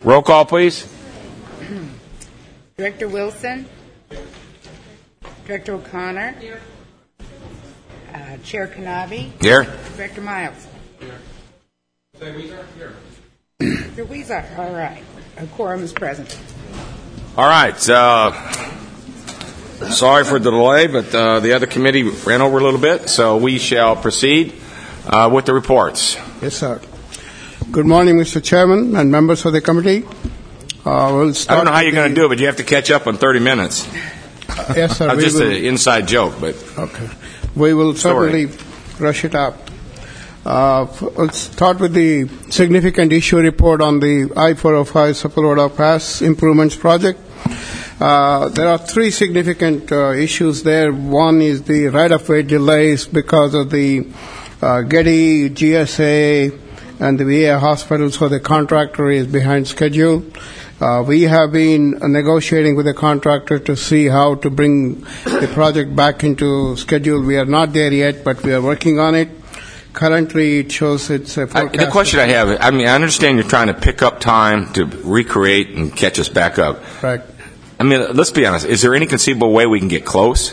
Roll call, please. Director Wilson. Director O'Connor. Here. Chair Kanavi. Here. Director Miles. Here. Director Weezer. All right. A quorum is present. All right. Sorry for the delay, but the other committee ran over a little bit, so we shall proceed with the reports. Yes, sir. Good morning, Mr. Chairman and members of the committee. We'll start. I don't know how you're going to do it, but you have to catch up in 30 minutes. Yes, sir. Just an inside joke, but okay. We will certainly rush it up. Let's start with the significant issue report on the I-405 Sepulveda Pass Improvements Project. There are three significant issues there. One is the right-of-way delays because of the Getty, GSA, and the VA hospital, so the contractor is behind schedule. We have been negotiating with the contractor to see how to bring the project back into schedule. We are not there yet, but we are working on it. Currently, it shows it's a forecast. The question I have, I understand you're trying to pick up time to recreate and catch us back up. Right. Let's be honest. Is there any conceivable way we can get close?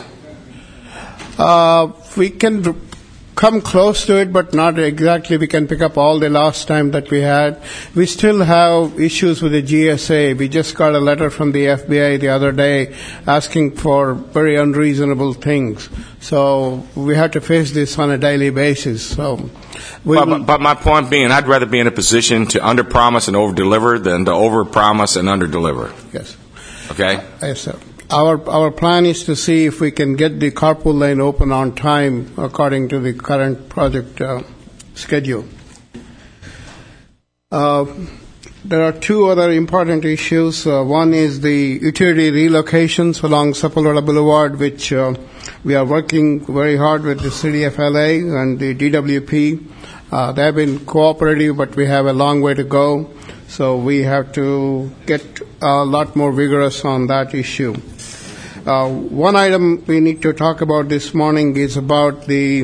We can come close to it, but not exactly. We can pick up all the last time that we had. We still have issues with the GSA. We just got a letter from the FBI the other day asking for very unreasonable things. So we have to face this on a daily basis. So, but my point being, I'd rather be in a position to under-promise and over-deliver than to over-promise and under-deliver. Yes. Okay? Yes, sir. Our plan is to see if we can get the carpool lane open on time according to the current project schedule. There are two other important issues. One is the utility relocations along Sepulveda Boulevard, which we are working very hard with the City of LA and the DWP. They have been cooperative, but we have a long way to go. So we have to get a lot more vigorous on that issue. One item we need to talk about this morning is about the,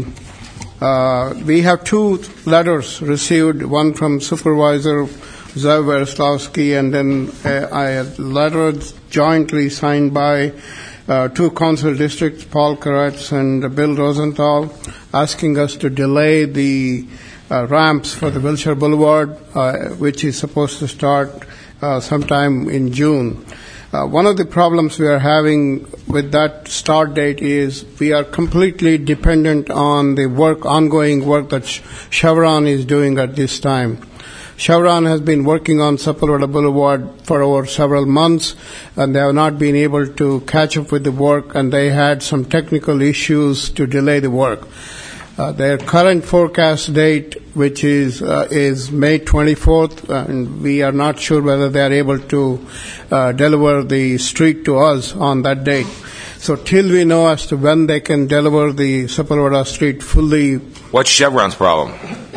we have two letters received, one from Supervisor Zev Verslavsky and then a letter jointly signed by two council districts, Paul Koretz and Bill Rosenthal, asking us to delay the ramps for the Wilshire Boulevard, which is supposed to start sometime in June. One of the problems we are having with that start date is we are completely dependent on the ongoing work that Chevron is doing at this time. Chevron has been working on Sepulveda Boulevard for over several months, and they have not been able to catch up with the work, and they had some technical issues to delay the work. Their current forecast date, which is May 24th, and we are not sure whether they are able to deliver the street to us on that date. So till we know as to when they can deliver the Sepulveda street fully. What's Chevron's problem?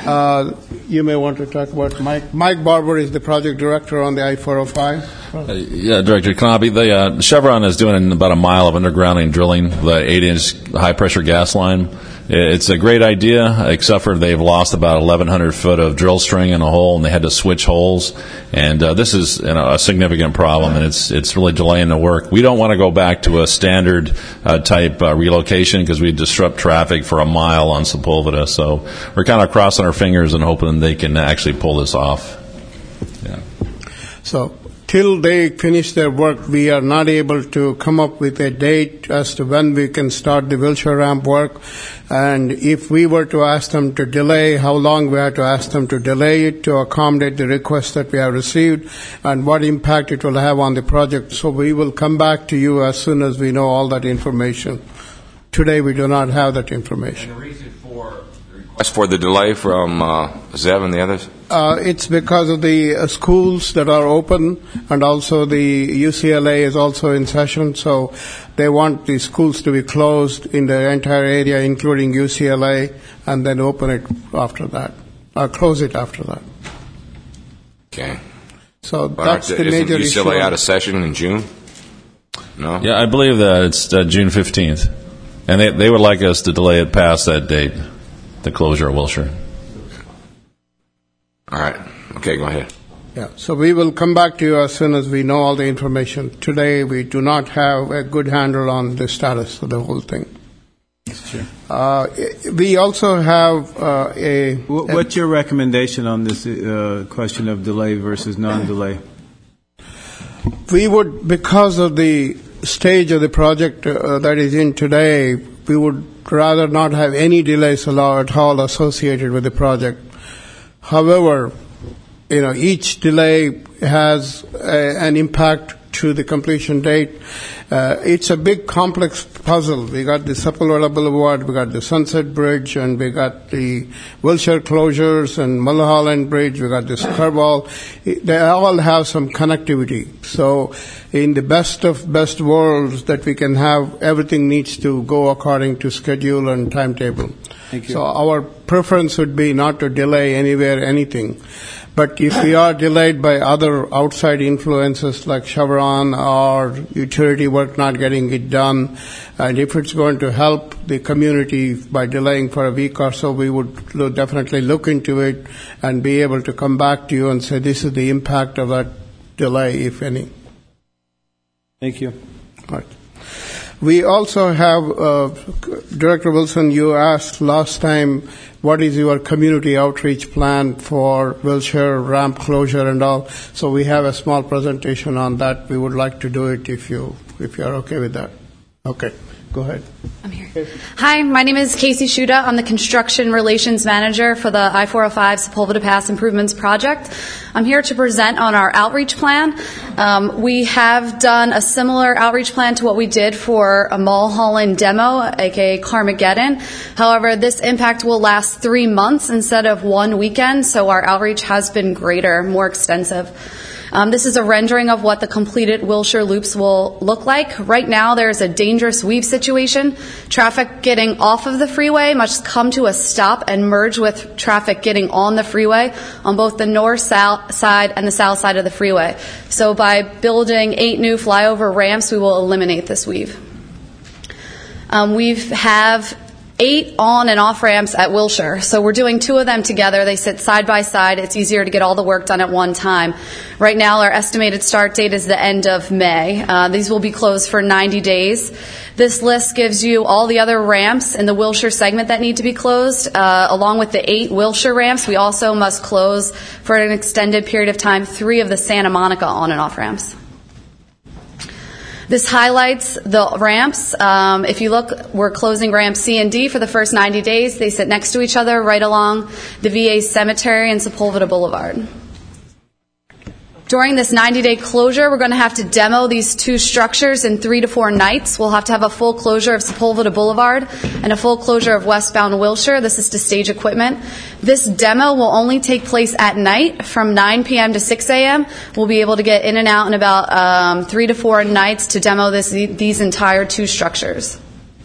You may want to talk about Mike. Mike Barber is the project director on the I-405. Yeah, Director Kanabi, Chevron is doing about a mile of undergrounding drilling, the 8-inch high-pressure gas line. It's a great idea, except for they've lost about 1,100 foot of drill string in a hole, and they had to switch holes. And this is a significant problem, and it's really delaying the work. We don't want to go back to a standard type relocation because we disrupt traffic for a mile on Sepulveda. So we're kind of crossing our fingers and hoping they can actually pull this off. Yeah. So till they finish their work, we are not able to come up with a date as to when we can start the Wilshire ramp work. And if we were to ask them to delay, how long we have to ask them to delay it to accommodate the request that we have received and what impact it will have on the project. So we will come back to you as soon as we know all that information. Today we do not have that information. And the reason for the request for the delay from Zev and the others? It's because of the schools that are open, and also the UCLA is also in session, so they want the schools to be closed in the entire area, including UCLA, and then open it after that, or close it after that. Okay. So that's the major issue. Isn't UCLA out of session in June? No? Yeah, I believe that it's June 15th. And they would like us to delay it past that date, the closure of Wilshire. All right. Okay, go ahead. Yeah, so we will come back to you as soon as we know all the information. Today, we do not have a good handle on the status of the whole thing. We also have What's your recommendation on this question of delay versus non-delay? We would, because of the stage of the project that is in today, we would rather not have any delays at all associated with the project. However, each delay has an impact to the completion date. It's a big, complex puzzle. We got the Sepulveda Boulevard, we got the Sunset Bridge, and we got the Wilshire closures and Mulholland Bridge, we got the Skirball. They all have some connectivity. So in the best of best worlds that we can have, everything needs to go according to schedule and timetable. Thank you. So our preference would be not to delay anywhere anything. But if we are delayed by other outside influences like Chevron or utility work not getting it done, and if it's going to help the community by delaying for a week or so, we would definitely look into it and be able to come back to you and say this is the impact of that delay, if any. Thank you. All right. We also have, Director Wilson, you asked last time, what is your community outreach plan for Wilshire, ramp closure and all? So we have a small presentation on that. We would like to do it if you're okay with that. Okay, go ahead. I'm here. Hi, my name is Casey Shuda. I'm the Construction Relations Manager for the I-405 Sepulveda Pass Improvements Project. I'm here to present on our outreach plan. We have done a similar outreach plan to what we did for a Mulholland demo, aka Carmageddon. However, this impact will last 3 months instead of 1 weekend, so our outreach has been greater, more extensive. This is a rendering of what the completed Wilshire loops will look like. Right now, there's a dangerous weave situation. Traffic getting off of the freeway must come to a stop and merge with traffic getting on the freeway on both the north-south side and the south side of the freeway. So by building 8 new flyover ramps, we will eliminate this weave. We have 8 on and off ramps at Wilshire. So we're doing 2 of them together. They sit side by side. It's easier to get all the work done at one time. Right now, our estimated start date is the end of May. These will be closed for 90 days. This list gives you all the other ramps in the Wilshire segment that need to be closed. Along with the 8 Wilshire ramps, we also must close for an extended period of time 3 of the Santa Monica on and off ramps. This highlights the ramps. If you look, we're closing ramps C and D for the first 90 days. They sit next to each other right along the VA Cemetery and Sepulveda Boulevard. During this 90-day closure, we're going to have to demo these 2 structures in 3 to 4 nights. We'll have to have a full closure of Sepulveda Boulevard and a full closure of westbound Wilshire. This is to stage equipment. This demo will only take place at night from 9 p.m. to 6 a.m. We'll be able to get in and out in about 3 to 4 nights to demo these entire 2 structures.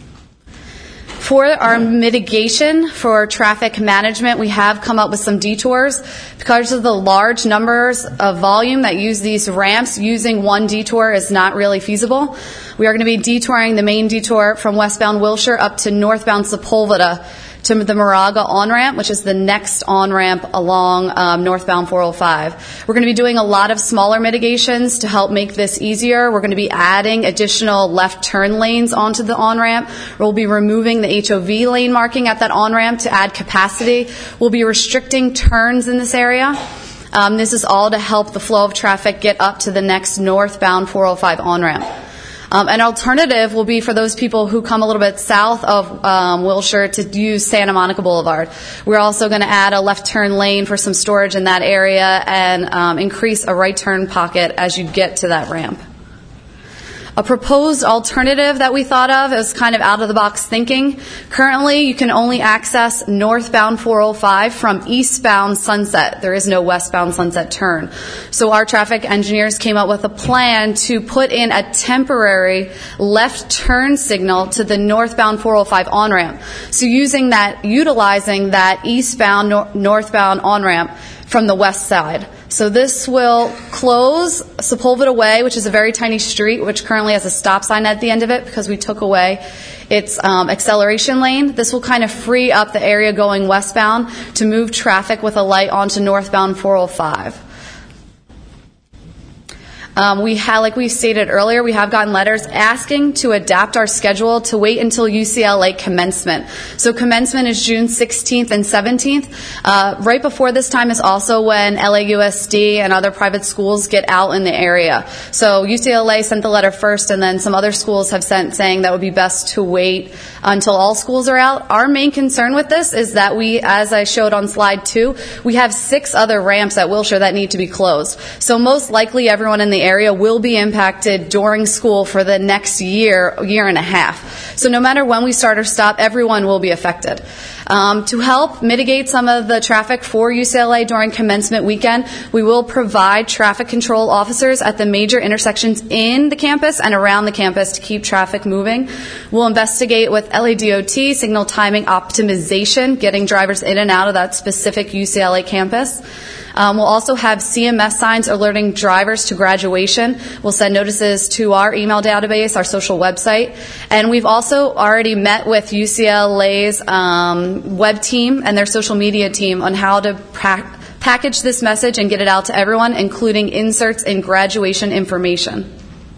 For our mitigation for traffic management, we have come up with some detours. Because of the large numbers of volume that use these ramps, using one detour is not really feasible. We are going to be detouring the main detour from westbound Wilshire up to northbound Sepulveda to the Moraga on-ramp, which is the next on-ramp along northbound 405. We're going to be doing a lot of smaller mitigations to help make this easier. We're going to be adding additional left turn lanes onto the on-ramp. We'll be removing the HOV lane marking at that on-ramp to add capacity. We'll be restricting turns in this area. This is all to help the flow of traffic get up to the next northbound 405 on-ramp. An alternative will be for those people who come a little bit south of Wilshire to use Santa Monica Boulevard. We're also going to add a left turn lane for some storage in that area and increase a right turn pocket as you get to that ramp. A proposed alternative that we thought of is kind of out-of-the-box thinking. Currently, you can only access northbound 405 from eastbound Sunset. There is no westbound Sunset turn. So our traffic engineers came up with a plan to put in a temporary left turn signal to the northbound 405 on-ramp. So utilizing that eastbound, northbound on-ramp from the west side. So this will close Sepulveda Way, which is a very tiny street, which currently has a stop sign at the end of it because we took away its acceleration lane. This will kind of free up the area going westbound to move traffic with a light onto northbound 405. Like we stated earlier, we have gotten letters asking to adapt our schedule to wait until UCLA commencement. So commencement is June 16th and 17th. Right before this time is also when LAUSD and other private schools get out in the area. So UCLA sent the letter first, and then some other schools have sent saying that would be best to wait until all schools are out. Our main concern with this is that we, as I showed on slide 2, we have 6 other ramps at Wilshire that need to be closed. So most likely everyone in the area will be impacted during school for the next year and a half. So no matter when we start or stop, everyone will be affected. To help mitigate some of the traffic for UCLA during commencement weekend, we will provide traffic control officers at the major intersections in the campus and around the campus to keep traffic moving. We'll investigate with LADOT signal timing optimization, getting drivers in and out of that specific UCLA campus. We'll also have CMS signs alerting drivers to graduation. We'll send notices to our email database, our social website. And we've also already met with UCLA's web team and their social media team on how to package this message and get it out to everyone, including inserts and graduation information.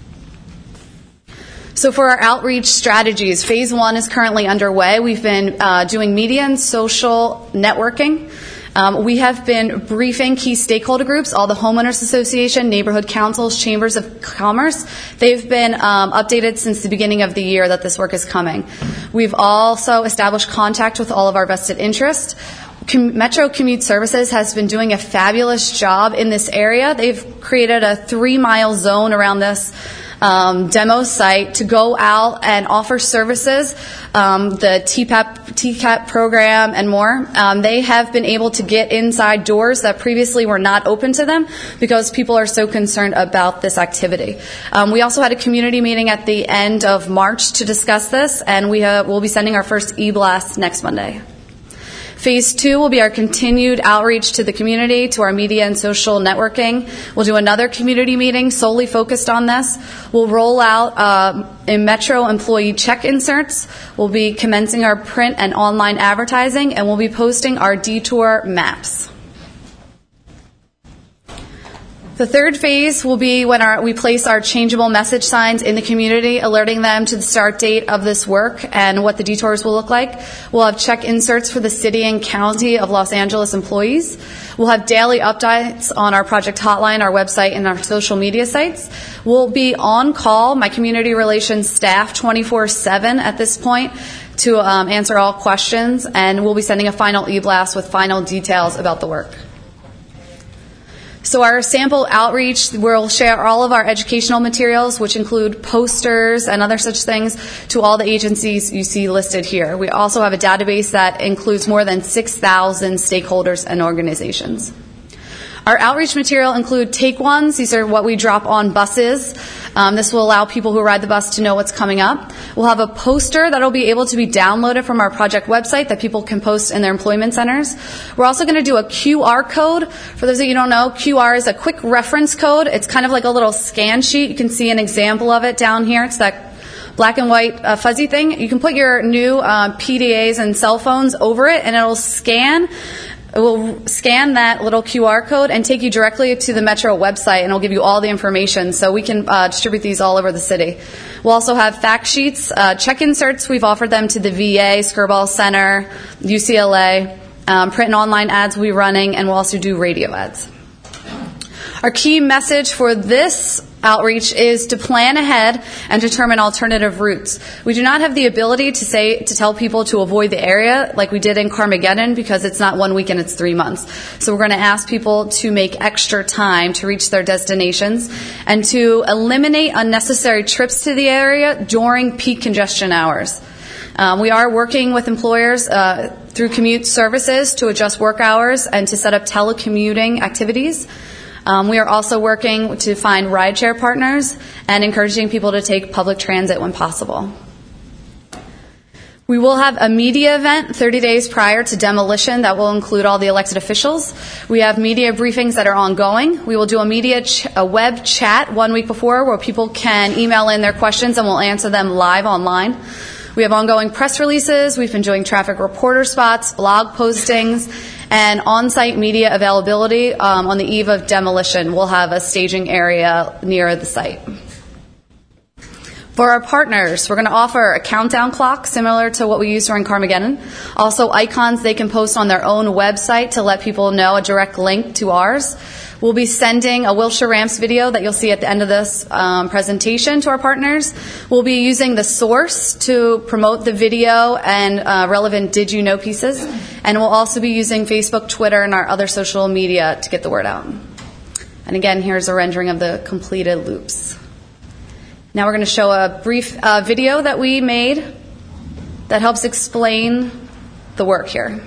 So for our outreach strategies, phase 1 is currently underway. We've been doing media and social networking. We have been briefing key stakeholder groups, all the homeowners association, neighborhood councils, chambers of commerce. They've been updated since the beginning of the year that this work is coming. We've also established contact with all of our vested interests. Metro Commute Services has been doing a fabulous job in this area. They've created a 3-mile zone around this demo site to go out and offer services, the TCAP program and more. They have been able to get inside doors that previously were not open to them because people are so concerned about this activity. We also had a community meeting at the end of March to discuss this, and we'll be sending our first e-blast next Monday. Phase 2 will be our continued outreach to the community, to our media and social networking. We'll do another community meeting solely focused on this. We'll roll out in Metro employee check inserts. We'll be commencing our print and online advertising, and we'll be posting our detour maps. The third phase will be when we place our changeable message signs in the community, alerting them to the start date of this work and what the detours will look like. We'll have check inserts for the city and county of Los Angeles employees. We'll have daily updates on our project hotline, our website, and our social media sites. We'll be on call, my community relations staff, 24/7 at this point to answer all questions, and we'll be sending a final e-blast with final details about the work. So our sample outreach, we'll share all of our educational materials, which include posters and other such things, to all the agencies you see listed here. We also have a database that includes more than 6,000 stakeholders and organizations. Our outreach material include take-ones. These are what we drop on buses. This will allow people who ride the bus to know what's coming up. We'll have a poster that will be able to be downloaded from our project website that people can post in their employment centers. We're also going to do a QR code. For those of you who don't know, QR is a quick reference code. It's kind of like a little scan sheet. You can see an example of it down here. It's that black and white fuzzy thing. You can put your new PDAs and cell phones over it, and it'll scan. It will scan that little QR code and take you directly to the Metro website, and it'll give you all the information, so we can distribute these all over the city. We'll also have fact sheets, check inserts. We've offered them to the VA, Skirball Center, UCLA. Print and online ads we'll be running, and we'll also do radio ads. Our key message for this outreach is to plan ahead and determine alternative routes. We do not have the ability to tell people to avoid the area like we did in Carmageddon, because it's not 1 weekend, it's 3 months. So we're going to ask people to make extra time to reach their destinations and to eliminate unnecessary trips to the area during peak congestion hours. We are working with employers through commute services to adjust work hours and to set up telecommuting activities. We are also working to find rideshare partners and encouraging people to take public transit when possible. We will have a media event 30 days prior to demolition that will include all the elected officials. We have media briefings that are ongoing. We will do a web chat 1 week before where people can email in their questions and we'll answer them live online. We have ongoing press releases. We've been doing traffic reporter spots, blog postings, and on-site media availability on the eve of demolition. We'll have a staging area near the site. For our partners, we're going to offer a countdown clock similar to what we use during Carmageddon. Also, icons they can post on their own website to let people know, a direct link to ours. We'll be sending a Wilshire Ramps video that you'll see at the end of this presentation to our partners. We'll be using the source to promote the video and relevant Did You Know pieces. And we'll also be using Facebook, Twitter, and our other social media to get the word out. And again, here's a rendering of the completed loops. Now we're going to show a brief video that we made that helps explain the work here.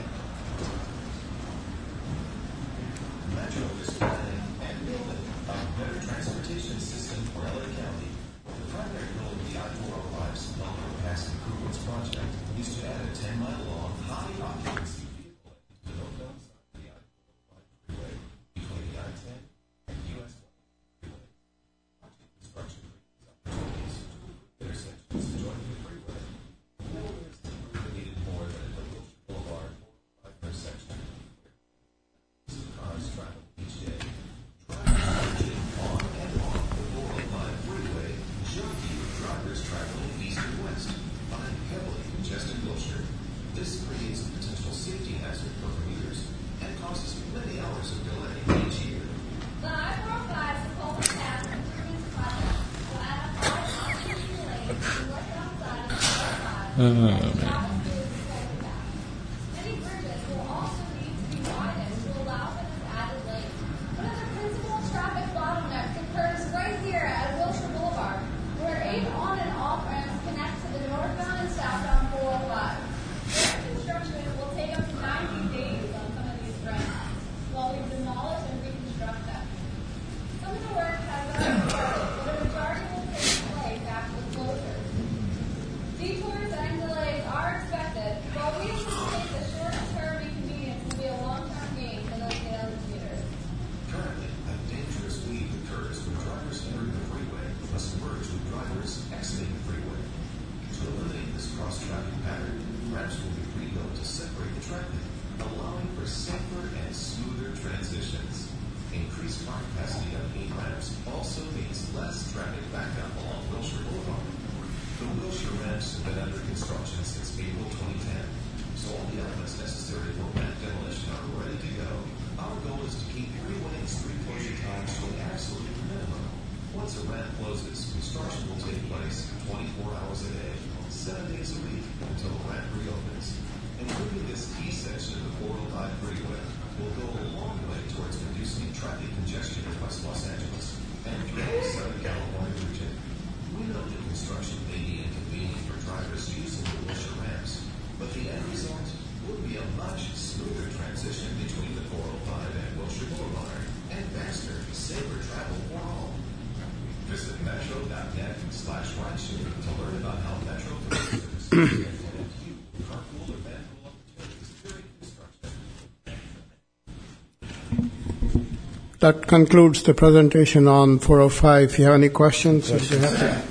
That concludes the presentation on 405. If you have any questions, if you have to.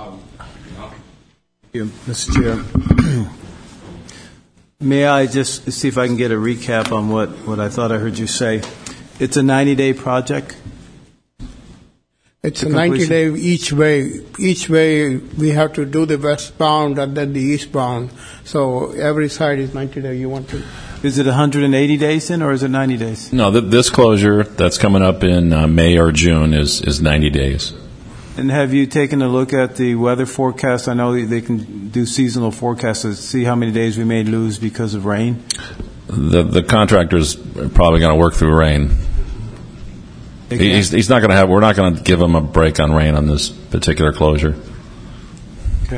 Mr. Chair. May I just see if I can get a recap on what I thought I heard you say? It's a 90-day project? It's a 90-day each way. Each way we have to do the westbound and then the eastbound. So every side is 90 days. You want to? Is it 180 days then, or is it 90 days? No, this closure that's coming up in May or June is 90 days. And have you taken a look at the weather forecast? I know they can do seasonal forecasts to see how many days we may lose because of rain. The contractor's probably going to work through rain. He's not going to have. We're not going to give him a break on rain on this particular closure. Okay.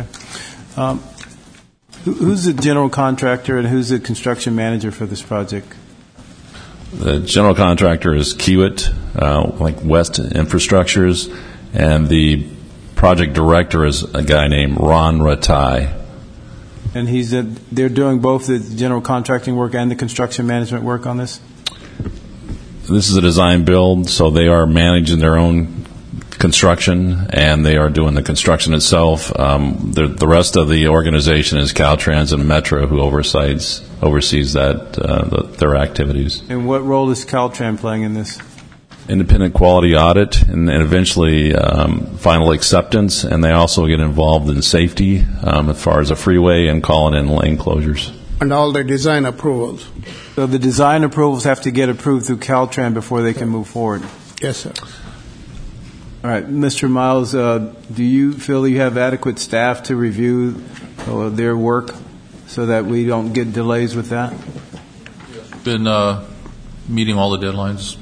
Who's the general contractor and who's the construction manager for this project? The general contractor is Kiewit, like West Infrastructures, and the project director is a guy named Ron Ratai. And they're doing both the general contracting work and the construction management work on this? This is a design build, so they are managing their own construction, and they are doing the construction itself. The rest of the organization is Caltrans and Metro, who oversees oversees their activities. And what role is Caltrans playing in this? Independent quality audit and eventually final acceptance, and they also get involved in safety as far as a freeway and calling in lane closures. And all the design approvals. So the design approvals have to get approved through Caltrans before they can move forward. Yes, sir. All right, Mr. Miles, do you feel you have adequate staff to review their work so that we don't get delays with that? Been meeting all the deadlines.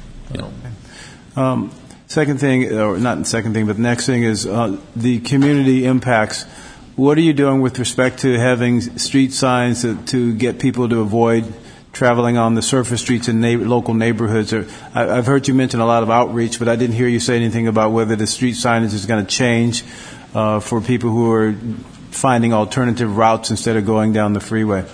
Second thing, or not second thing, but the next thing is the community impacts. What are you doing with respect to having street signs to get people to avoid traveling on the surface streets in local neighborhoods? I've heard you mention a lot of outreach, but I didn't hear you say anything about whether the street signage is going to change for people who are finding alternative routes instead of going down the freeway.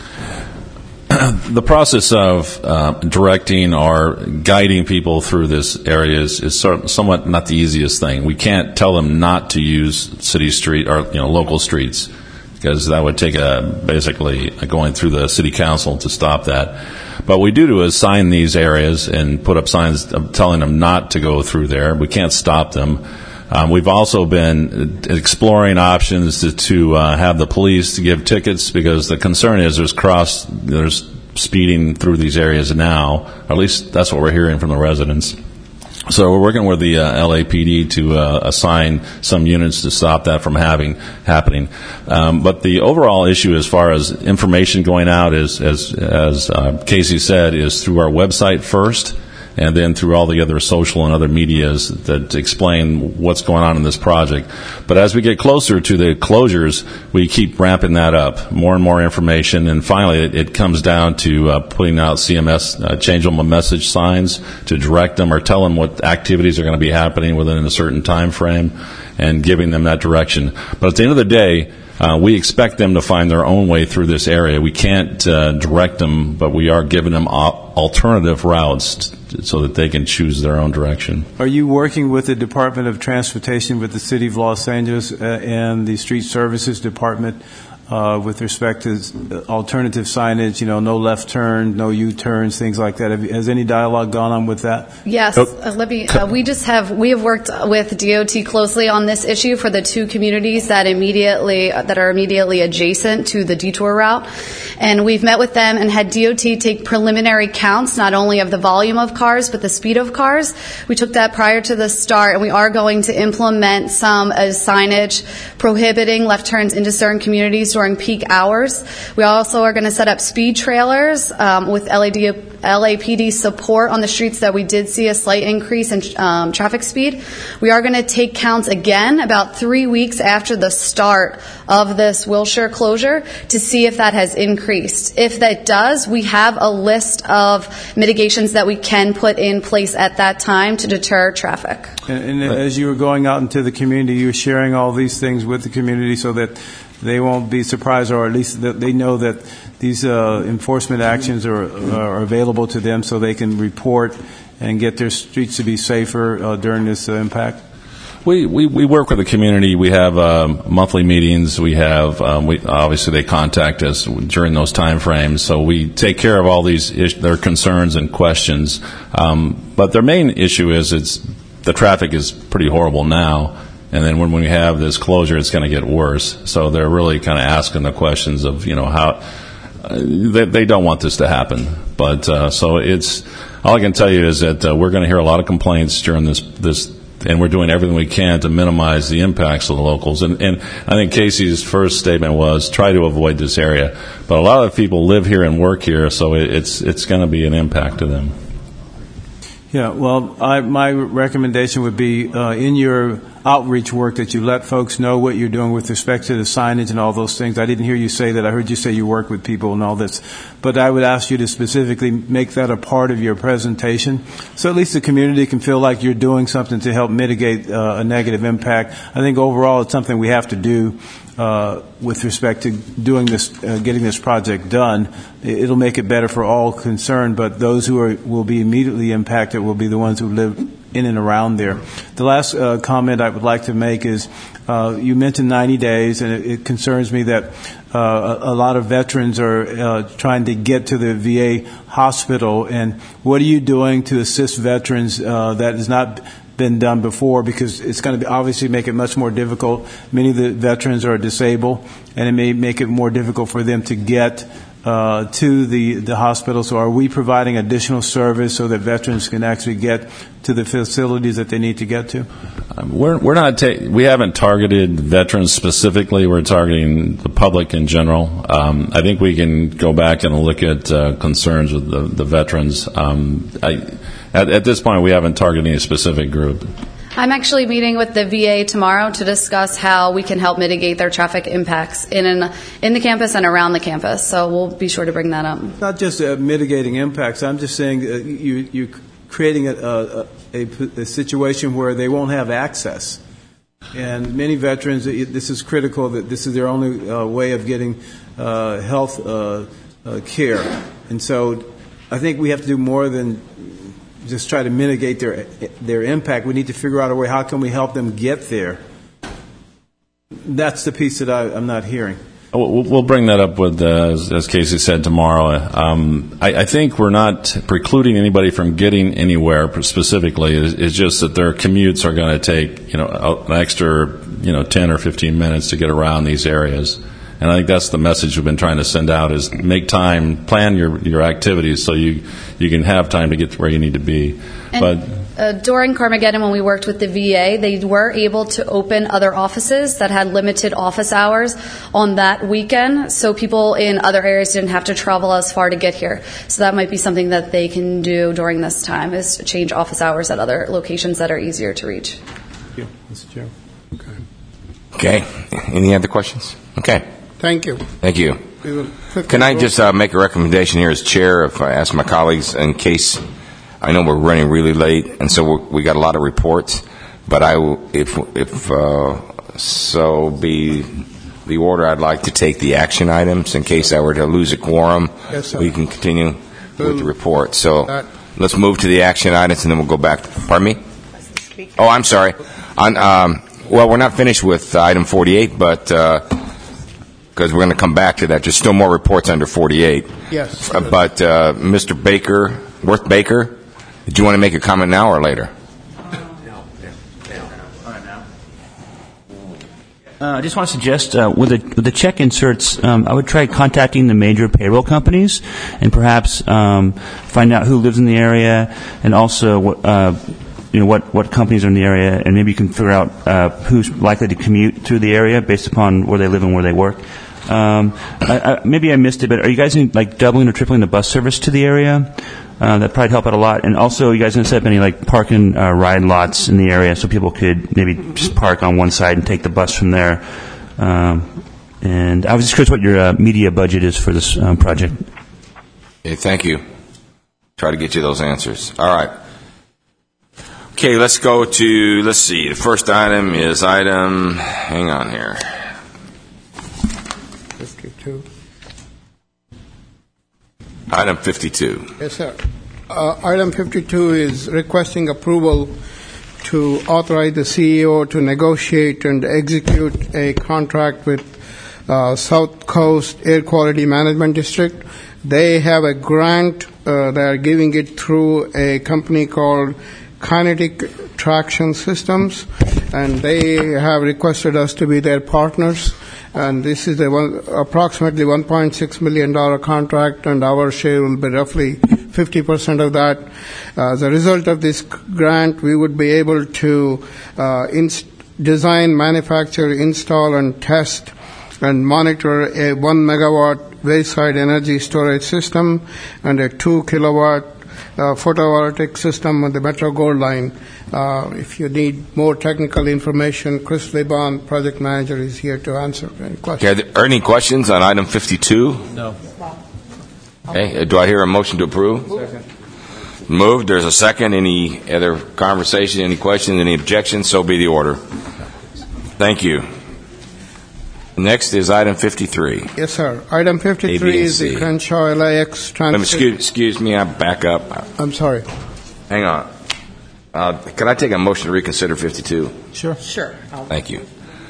The process of directing or guiding people through this area is somewhat not the easiest thing. We can't tell them not to use city street or local streets, because that would take basically going through the city council to stop that. But we do assign these areas and put up signs telling them not to go through there. We can't stop them. We've also been exploring options to have the police to give tickets, because the concern is there's speeding through these areas now. Or at least that's what we're hearing from the residents. So we're working with the LAPD to assign some units to stop that from happening. But the overall issue, as far as information going out, is, as Casey said, is through our website first, and then through all the other social and other medias that explain what's going on in this project. But as we get closer to the closures, we keep ramping that up, more and more information, and finally it comes down to putting out CMS changeable message signs to direct them or tell them what activities are going to be happening within a certain time frame and giving them that direction. But at the end of the day, we expect them to find their own way through this area. We can't direct them, but we are giving them alternative routes so that they can choose their own direction. Are you working with the Department of Transportation, with the City of Los Angeles, and the Street Services Department with respect to alternative signage, no left turn, no U-turns, things like that? Has any dialogue gone on with that? Yes, Libby, we have worked with DOT closely on this issue for the two communities that are immediately adjacent to the detour route. And we've met with them and had DOT take preliminary counts, not only of the volume of cars, but the speed of cars. We took that prior to the start, and we are going to implement some signage prohibiting left turns into certain communities during peak hours. We also are going to set up speed trailers with LAPD support on the streets that we did see a slight increase in traffic speed. We are going to take counts again about 3 weeks after the start of this Wilshire closure to see if that has increased. If that does, we have a list of mitigations that we can put in place at that time to deter traffic. And as you were going out into the community, you were sharing all these things with the community so that they won't be surprised, or at least that they know that these enforcement actions are available to them so they can report and get their streets to be safer during this impact? We work with the community. We have monthly meetings. We have obviously they contact us during those time frames, so we take care of all their concerns and questions. But their main issue is the traffic is pretty horrible now, and then when we have this closure, it's going to get worse. So they're really kind of asking the questions of how they don't want this to happen. But so it's all I can tell you is that we're going to hear a lot of complaints during this. And we're doing everything we can to minimize the impacts of the locals. And I think Casey's first statement was try to avoid this area. But a lot of people live here and work here, so it's going to be an impact to them. Yeah, well, my recommendation would be in your outreach work that you let folks know what you're doing with respect to the signage and all those things. I didn't hear you say that. I heard you say you work with people and all this. But I would ask you to specifically make that a part of your presentation so at least the community can feel like you're doing something to help mitigate a negative impact. I think overall it's something we have to do with respect to doing this, getting this project done. It'll make it better for all concerned, but those who will be immediately impacted will be the ones who live in and around there. The last comment I would like to make is you mentioned 90 days, and it concerns me that a lot of veterans are trying to get to the VA hospital. And what are you doing to assist veterans that has not been done before? Because it's going to obviously make it much more difficult. Many of the veterans are disabled, and it may make it more difficult for them to get to the hospital. So are we providing additional service so that veterans can actually get to the facilities that they need to get to? We haven't targeted veterans specifically. We're targeting the public in general. I think we can go back and look at concerns with the veterans. At this point, we haven't targeted any specific group. I'm actually meeting with the VA tomorrow to discuss how we can help mitigate their traffic impacts in the campus and around the campus. So we'll be sure to bring that up. Not just mitigating impacts. I'm just saying you're creating a situation where they won't have access. And many veterans, this is critical, that this is their only way of getting health care. And so I think we have to do more than just try to mitigate their impact. We need to figure out a way, how can we help them get there? That's the piece that I'm not hearing. We'll bring that up with, as Casey said, tomorrow. I think we're not precluding anybody from getting anywhere specifically. It's just that their commutes are going to take, an extra, 10 or 15 minutes to get around these areas. And I think that's the message we've been trying to send out: is make time, plan your activities so you can have time to get to where you need to be. And during Carmageddon, when we worked with the VA, they were able to open other offices that had limited office hours on that weekend, so people in other areas didn't have to travel as far to get here. So that might be something that they can do during this time, is to change office hours at other locations that are easier to reach. Thank you, Mr. Chair. Okay. Any other questions? Okay. Thank you. Thank you. Can I just make a recommendation here as chair? If I ask my colleagues, in case I know we're running really late, and so we got a lot of reports, but if so be the order, I'd like to take the action items in case I were to lose a quorum. Yes, sir. We can continue with the report. So let's move to the action items, and then we'll go back. Pardon me? Oh, I'm sorry. Well, we're not finished with item 48, but because we're going to come back to that. There's still more reports under 48. Yes. But Mr. Worth Baker, did you want to make a comment now or later? I just want to suggest with the check inserts, I would try contacting the major payroll companies and perhaps find out who lives in the area, and also what companies are in the area, and maybe you can figure out who's likely to commute through the area based upon where they live and where they work. Maybe I missed it, but are you guys doubling or tripling the bus service to the area? That'd probably help out a lot. And also, you guys going to set up any park and ride lots in the area so people could maybe just park on one side and take the bus from there? And I was just curious what your media budget is for this project. Okay, thank you. Try to get you those answers. All right. Okay, let's go to, let's see, the first item is hang on here. 52. Item 52. Yes, sir. Item 52 is requesting approval to authorize the CEO to negotiate and execute a contract with South Coast Air Quality Management District. They have a grant. They are giving it through a company called Kinetic Traction Systems, and they have requested us to be their partners. And this is approximately $1.6 million contract, and our share will be roughly 50% of that. As a result of this grant, we would be able to design, manufacture, install, and test and monitor a 1 megawatt wayside energy storage system and a 2 kilowatt photovoltaic system on the Metro Gold Line. If you need more technical information, Chris Lebon, project manager, is here to answer any questions. Okay, are any questions on item 52? No. Okay, do I hear a motion to approve? Second. Moved. There's a second. Any other conversation, any questions, any objections? So be the order. Thank you. Next is item 53. Yes, sir. Item 53 is the Crenshaw LAX transit. Excuse me, I back up. I'm sorry. Hang on. Can I take a motion to reconsider 52? Sure. Sure. Thank you.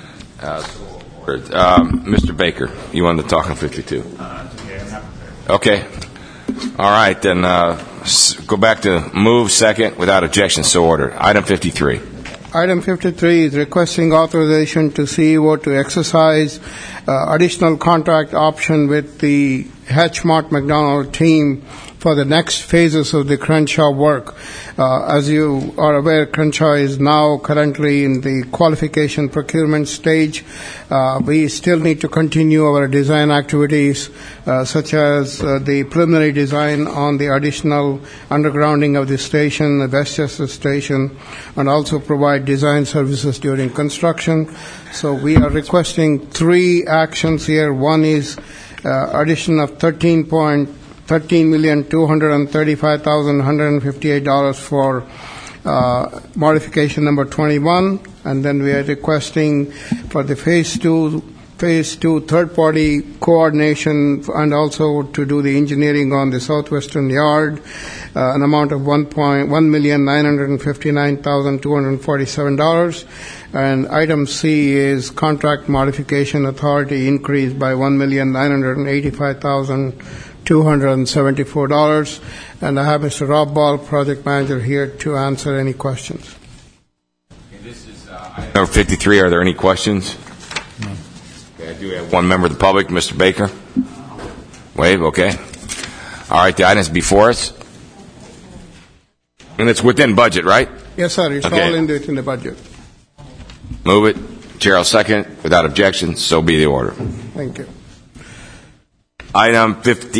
Mr. Baker, you wanted to talk on 52? Okay. All right, then go back to move second without objection, so ordered. Item 53. Item 53 is requesting authorization to CEO to exercise additional contract option with the Hatchmont McDonald team for the next phases of the Crenshaw work. As you are aware, Crenshaw is now currently in the qualification procurement stage. We still need to continue our design activities, such as the preliminary design on the additional undergrounding of the station, the Westchester station, and also provide design services during construction. So we are requesting 3 actions here. One is addition of $13,235,158 for modification number 21, and then we are requesting for the phase two third-party coordination and also to do the engineering on the southwestern yard, an amount of $1,959,247. And item C is contract modification authority increased by $1,985,274. And I have Mr. Rob Ball, project manager, here to answer any questions. This is number 53. Are there any questions? No. Okay, I do have one member of the public, Mr. Baker. Wave, okay. All right, the item's before us. And it's within budget, right? Yes, sir. It's okay. All in the budget. Move it. Chair will second. Without objection, so be the order. Thank you. Item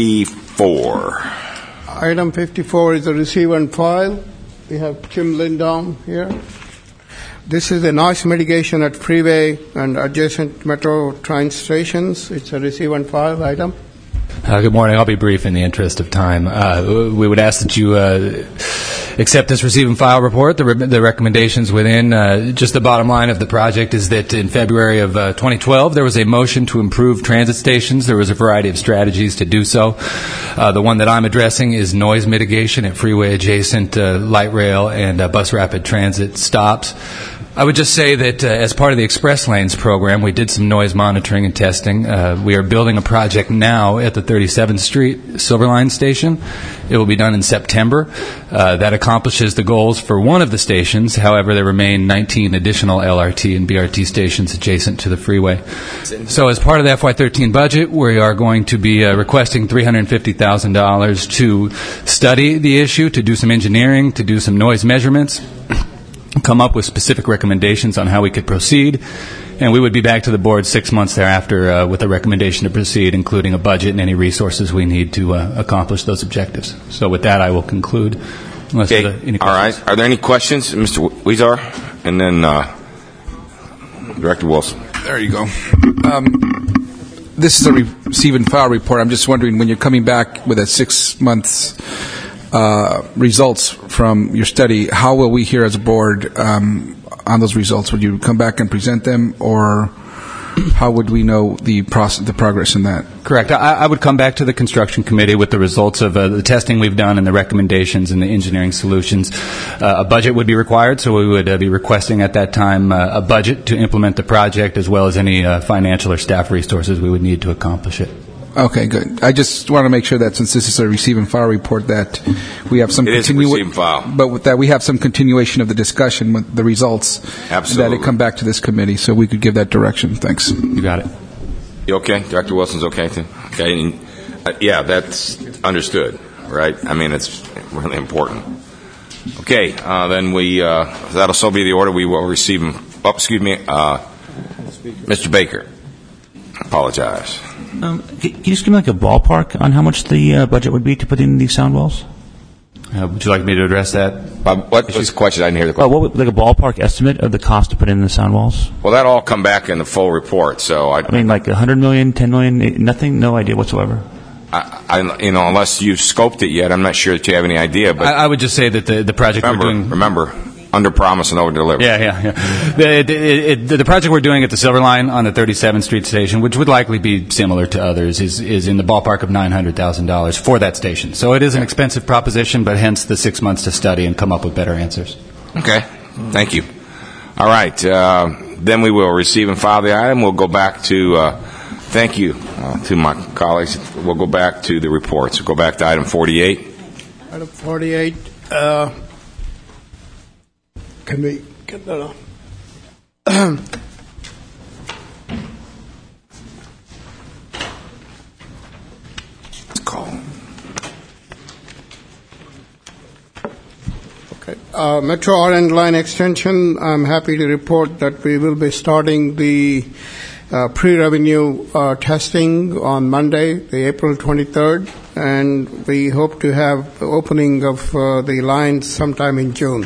54. Item 54 is the receive and file. We have Tim Lindholm here. This is the noise mitigation at freeway and adjacent metro train stations. It's a receive and file item. Good morning. I'll be brief in the interest of time. We would ask that you accept this receive and file report. The recommendations within, just the bottom line of the project is that in February of 2012, there was a motion to improve transit stations. There was a variety of strategies to do so. The one that I'm addressing is noise mitigation at freeway adjacent light rail and bus rapid transit stops. I would just say that as part of the Express Lanes program, we did some noise monitoring and testing. We are building a project now at the 37th Street Silverline station. It will be done in September. That accomplishes the goals for one of the stations. However, there remain 19 additional LRT and BRT stations adjacent to the freeway. So as part of the FY13 budget, we are going to be requesting $350,000 to study the issue, to do some engineering, to do some noise measurements, come up with specific recommendations on how we could proceed, and we would be back to the board 6 months thereafter with a recommendation to proceed, including a budget and any resources we need to accomplish those objectives. So with that, I will conclude. Unless Okay. any All right. Are there any questions, Mr. Weezar? And then Director Wilson. There you go. This is a receive and file report. I'm just wondering, when you're coming back with a 6 months results from your study, how will we here as a board on those results? Would you come back and present them, or how would we know the progress in that? Correct. I would come back to the construction committee with the results of the testing we've done and the recommendations and the engineering solutions. A budget would be required, so we would be requesting at that time a budget to implement the project, as well as any financial or staff resources we would need to accomplish it. Okay, good. I just want to make sure that since this is a receive and file report, that we have some receive and file, but with that we have some continuation of the discussion with the results. Absolutely. That it come back to this committee, so we could give that direction. Thanks. You got it. You okay? Director Wilson's okay too? Okay. And, yeah, that's understood, right? I mean, it's really important. Okay, then that'll so be the order. We will receive them. Oh, excuse me, Mr. Baker. I apologize. Can you just give me like a ballpark on how much the budget would be to put in these sound walls? Would you like me to address that? What was the question? I didn't hear the question. What would, like a ballpark estimate of the cost to put in the sound walls? Well, that'll all come back in the full report. So I mean, like 100 million, 10 million, nothing, no idea whatsoever. Unless you've scoped it yet, I'm not sure that you have any idea. But I would just say that the project we're doing. Remember, under promise and over deliver. Yeah. The project we're doing at the Silverline on the 37th Street station, which would likely be similar to others, is in the ballpark of $900,000 for that station. So it is an expensive proposition, but hence the 6 months to study and come up with better answers. Okay, thank you. All right, then we will receive and file the item. We'll go back to, thank you to my colleagues. We'll go back to the reports. We'll go back to item 48. Item 48, can we get that on? Metro Orange Line extension, I'm happy to report that we will be starting the pre-revenue testing on Monday, the April 23rd, and we hope to have the opening of the line sometime in June.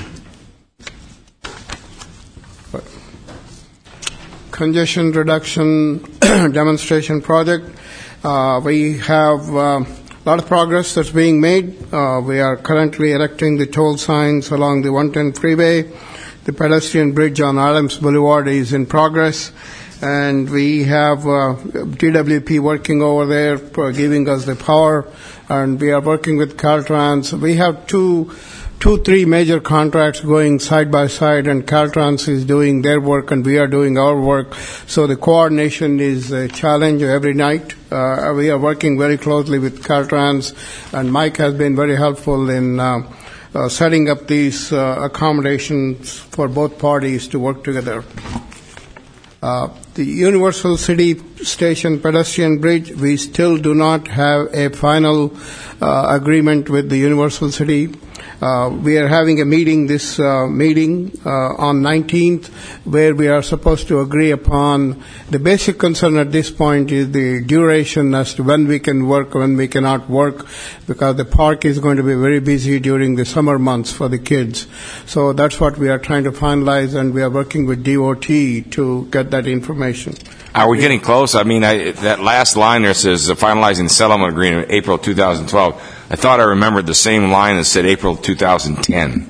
Congestion reduction demonstration project, we have a lot of progress that's being made. We are currently erecting the toll signs along the 110 freeway. The pedestrian bridge on Adams Boulevard is in progress, and we have DWP working over there for giving us the power, and we are working with Caltrans. We have three major contracts going side by side, and Caltrans is doing their work and we are doing our work. So the coordination is a challenge every night. We are working very closely with Caltrans, and Mike has been very helpful in setting up these accommodations for both parties to work together. The Universal City Station pedestrian bridge, we still do not have a final agreement with the Universal City. We are having a meeting on 19th where we are supposed to agree upon the basic concern at this point is the duration as to when we can work, when we cannot work, because the park is going to be very busy during the summer months for the kids. So that's what we are trying to finalize, and we are working with DOT to get that information. Are we getting close? I mean, that last line there says finalizing settlement agreement April 2012. I thought I remembered the same line that said April 2010.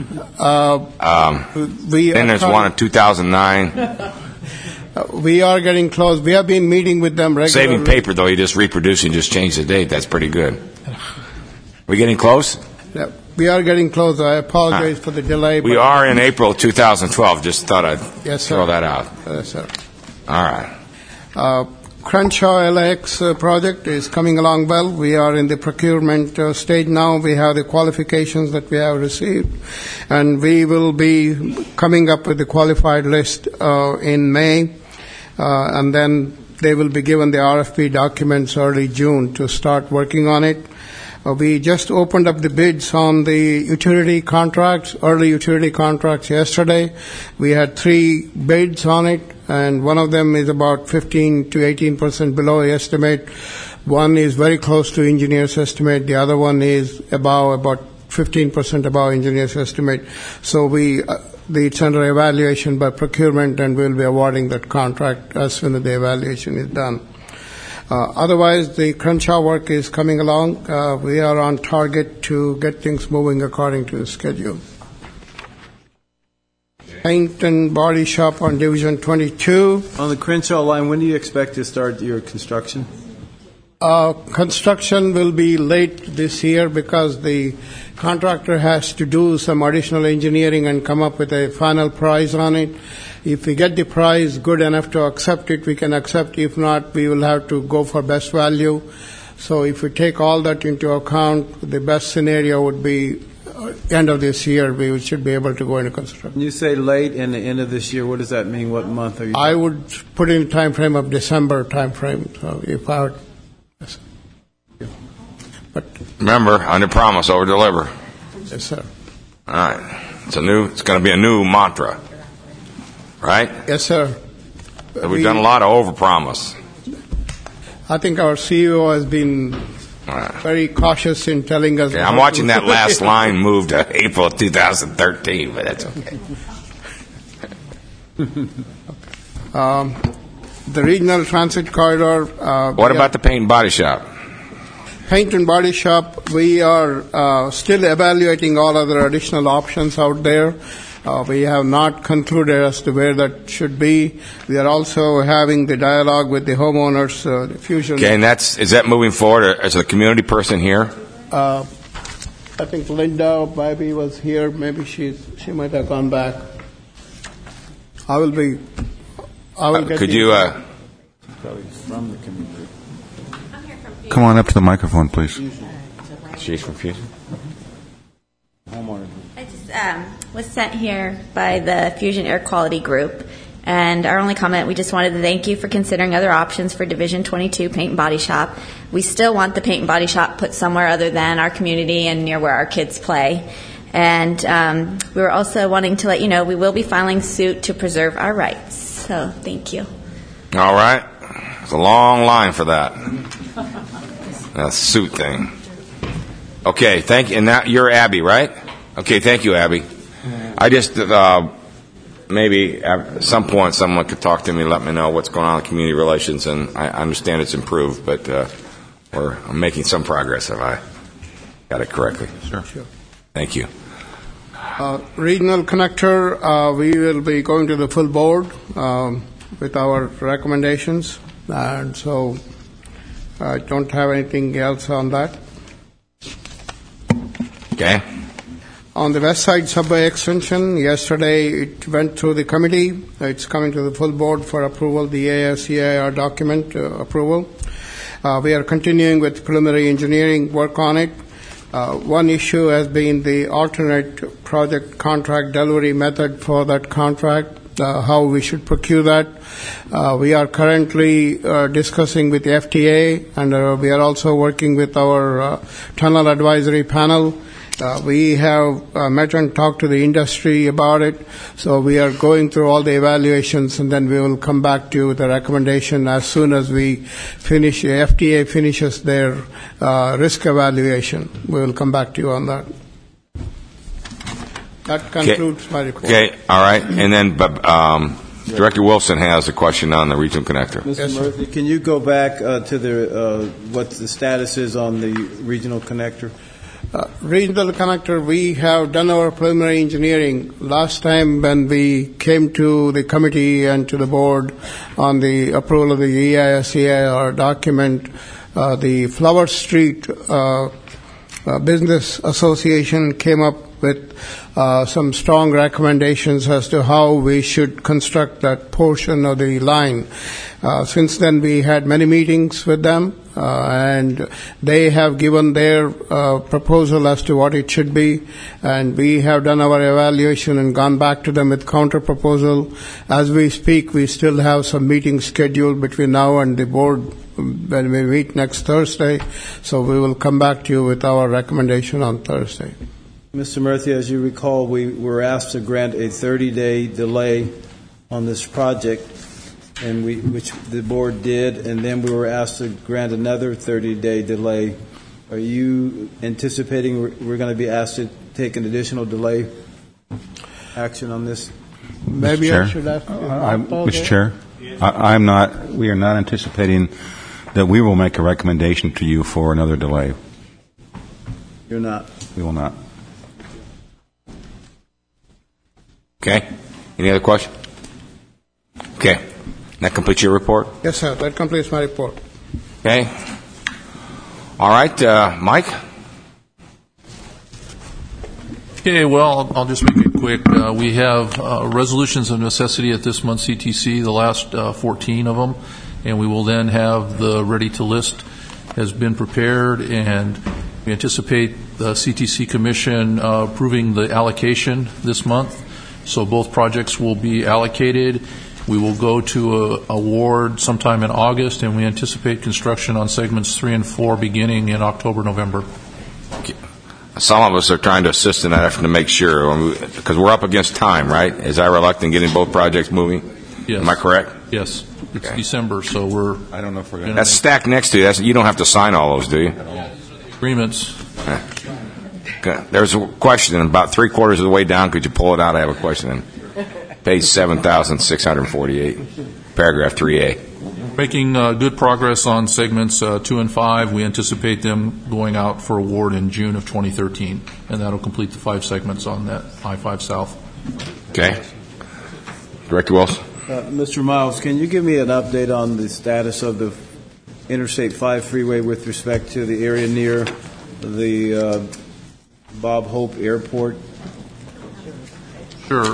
Then there's one in 2009. We are getting close. We have been meeting with them regularly. Saving paper, though. You just reproduce and just change the date. That's pretty good. We getting close? Yeah, we are getting close. I apologize for the delay. We are in April 2012. Just thought I'd throw that out. Yes, sir. All right. Crenshaw LAX project is coming along well. We are in the procurement stage now. We have the qualifications that we have received, and we will be coming up with the qualified list in May, and then they will be given the RFP documents early June to start working on it. We just opened up the bids on the utility contracts, early utility contracts yesterday. We had 3 bids on it, and one of them is about 15 to 18% below the estimate. One is very close to engineer's estimate. The other one is about 15% above engineer's estimate. So it's under evaluation by procurement, and we'll be awarding that contract as soon as the evaluation is done. Otherwise, the Crenshaw work is coming along. We are on target to get things moving according to the schedule. Paint and body shop on Division 22. On the Crenshaw line, when do you expect to start your construction? Construction will be late this year because the contractor has to do some additional engineering and come up with a final price on it. If we get the price good enough to accept it, we can accept. If not, we will have to go for best value. So if we take all that into account, the best scenario would be end of this year, we should be able to go into construction. When you say late in the end of this year, what does that mean? What month are you? I would put in time frame of December time frame. So if I would, yes. But remember, under promise, over deliver. Yes, sir. All right. It's going to be a new mantra, right? Yes, sir. We've done a lot of overpromise. I think our CEO has been very cautious in telling us. Okay, I'm watching that last line move to April 2013, but that's okay. The regional transit corridor. What about the paint and body shop? Paint and body shop, we are still evaluating all other additional options out there. We have not concluded as to where that should be. We are also having the dialogue with the homeowners, the fusion. Okay, and is that moving forward as a community person here? I think Linda maybe was here. Maybe she might have gone back. I will get could the- you, From the community. Come on up to the microphone, please. she's from Fusion? I just was sent here by the Fusion Air Quality Group, and our only comment, we just wanted to thank you for considering other options for Division 22 Paint and Body Shop. We still want the paint and body shop put somewhere other than our community and near where our kids play. And we were also wanting to let you know we will be filing suit to preserve our rights. So thank you. All right. It's a long line for that. That suit thing. Okay, thank you. And now you're Abby, right? Okay, thank you, Abby. I just maybe at some point someone could talk to me and let me know what's going on with community relations, and I understand it's improved, but I'm making some progress if I got it correctly. Sure. Thank you. Regional connector, we will be going to the full board with our recommendations, and so I don't have anything else on that. Okay. On the West Side Subway extension, yesterday it went through the committee. It's coming to the full board for approval, the ASCIR document approval. We are continuing with preliminary engineering work on it. One issue has been the alternate project contract delivery method for that contract, how we should procure that. We are currently discussing with the FTA, and we are also working with our tunnel advisory panel. We have met and talked to the industry about it, so we are going through all the evaluations, and then we will come back to you with a recommendation as soon as we finish. The FTA finishes their risk evaluation. We will come back to you on that. That concludes my report. Okay, all right. And then Director Wilson has a question on the regional connector. Mr. Murphy, can you go back to the what the status is on the regional connector? Regional connector, we have done our preliminary engineering. Last time when we came to the committee and to the board on the approval of the EISCIR document, the Flower Street Business Association came up with some strong recommendations as to how we should construct that portion of the line. Since then, we had many meetings with them, and they have given their proposal as to what it should be, and we have done our evaluation and gone back to them with counter proposal. As we speak, we still have some meetings scheduled between now and the board when we meet next Thursday, so we will come back to you with our recommendation on Thursday. Mr. Murphy, as you recall, we were asked to grant a 30-day delay on this project, and which the board did, and then we were asked to grant another 30-day delay. Are you anticipating we're going to be asked to take an additional delay action on this? Maybe I should ask. Mr. Chair, we are not anticipating that we will make a recommendation to you for another delay. You're not? We will not. Okay. Any other question? Okay. That completes your report? Yes, sir. That completes my report. Okay. All right. Mike? Okay, well, I'll just make it quick. We have resolutions of necessity at this month's CTC, the last 14 of them, and we will then have the ready to list has been prepared, and we anticipate the CTC Commission approving the allocation this month. So both projects will be allocated. We will go to a award sometime in August, and we anticipate construction on segments 3 and 4 beginning in October, November. Some of us are trying to assist in that effort to make sure, because we're up against time, right? Is IRELECT in getting both projects moving? Yes. Am I correct? Yes. It's December, so we're... I don't know if we're going to... That's stacked next to you. You don't have to sign all those, do you? Agreements. Okay. There's a question about 3/4 of the way down. Could you pull it out? I have a question. Page 7,648, paragraph 3A. Making good progress on segments 2 and 5. We anticipate them going out for award in June of 2013, and that'll complete the 5 segments on that I-5 South. Okay. Director Wilson. Mr. Miles, can you give me an update on the status of the Interstate 5 freeway with respect to the area near the Bob Hope Airport. Sure.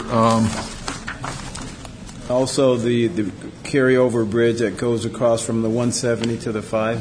Also, the carryover bridge that goes across from the 170 to the 5.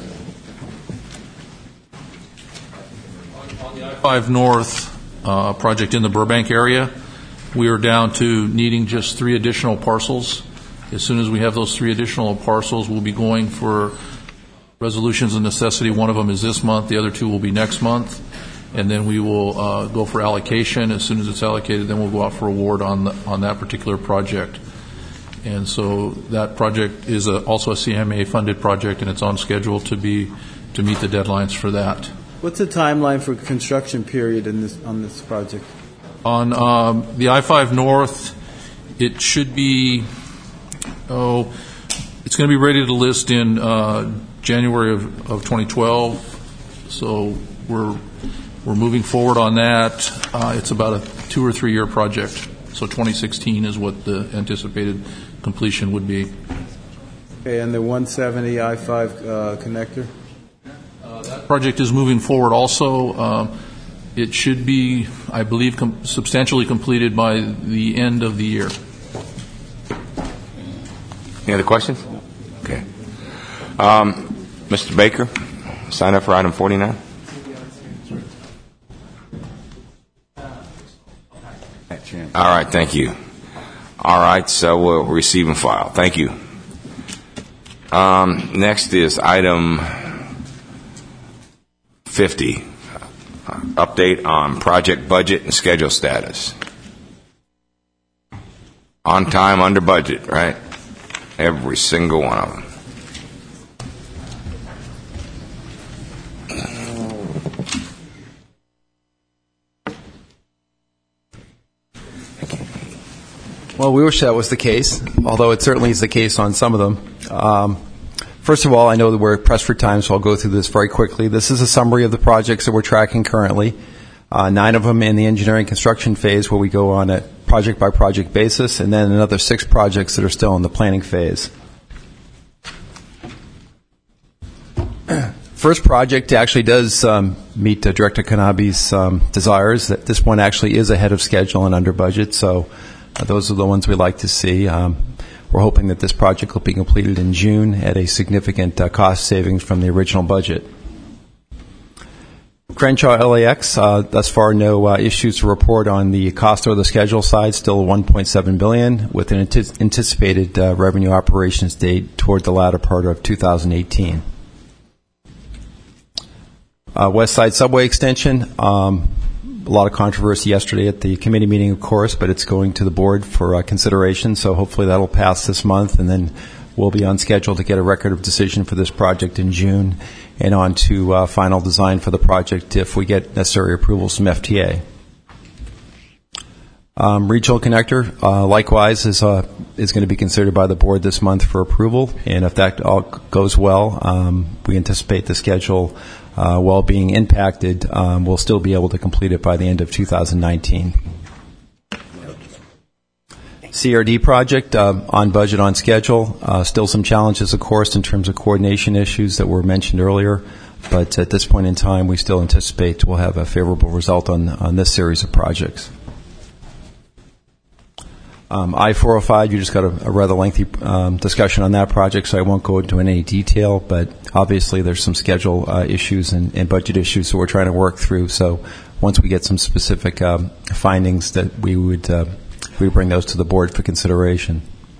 On the I-5 North project in the Burbank area, we are down to needing just 3 additional parcels. As soon as we have those 3 additional parcels, we'll be going for resolutions of necessity. One of them is this month. The other 2 will be next month. And then we will go for allocation. As soon as it's allocated, then we'll go out for award on that particular project. And so that project is also a CMA-funded project, and it's on schedule to meet the deadlines for that. What's the timeline for construction period on this project? On the I-5 North, it should be, it's going to be ready to list in January of 2012. So we're moving forward on that. It's about a 2 or 3 year project. So 2016 is what the anticipated completion would be. Okay, and the 170 I-5 connector? That project is moving forward also. It should be, I believe, substantially completed by the end of the year. Any other questions? Okay. Mr. Baker, sign up for item 49. All right, thank you. All right, so we'll receive and file. Thank you. Next is item 50, update on project budget and schedule status. On time, under budget, right? Every single one of them. Well, we wish that was the case, although it certainly is the case on some of them. First of all, I know that we're pressed for time, so I'll go through this very quickly. This is a summary of the projects that we're tracking currently. 9 of them in the engineering construction phase, where we go on a project-by-project basis, and then another 6 projects that are still in the planning phase. First project actually does meet Director Kanabe's desires. That this one actually is ahead of schedule and under budget, so those are the ones we like to see. We're hoping that this project will be completed in June at a significant cost savings from the original budget. Crenshaw LAX, thus far no issues to report on the cost or the schedule side, still $1.7 billion, with an anticipated revenue operations date toward the latter part of 2018. West Side Subway Extension, a lot of controversy yesterday at the committee meeting, of course, but it's going to the board for consideration, so hopefully that'll pass this month, and then we'll be on schedule to get a record of decision for this project in June and on to final design for the project if we get necessary approvals from FTA. Regional Connector, likewise, is going to be considered by the board this month for approval, and if that all goes well, we anticipate the schedule, while being impacted, we'll still be able to complete it by the end of 2019. CRD project, on budget, on schedule. Still some challenges, of course, in terms of coordination issues that were mentioned earlier, but at this point in time, we still anticipate we'll have a favorable result on this series of projects. I-405, you just got a rather lengthy discussion on that project, so I won't go into any detail, but obviously there's some schedule issues and budget issues that we're trying to work through, so once we get some specific findings, that we would bring those to the board for consideration.